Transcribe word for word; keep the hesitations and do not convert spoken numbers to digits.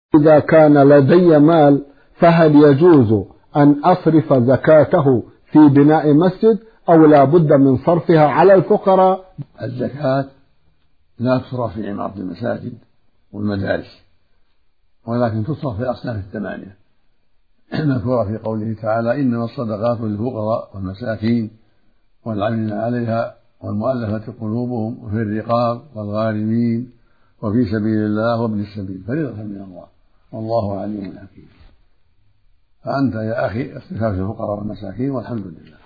إذا كان لدي مال فهل يجوز أن أصرف زكاته في بناء مسجد أو لا بد من صرفها على الفقراء؟ الزكاة لا تصرف في عمارة المساجد والمدارس، ولكن تصرف في الأصناف الثمانية المذكورة في قوله تعالى: إنما الصدقات للفقراء والمساكين والعاملين عليها والمؤلفة قلوبهم وفي الرقاب والغارمين وفي سبيل الله وابن السبيل فريضة من الله والله عليم حكيم. فأنت يا أخي اصرفها في الفقراء والمساكين والحمد لله.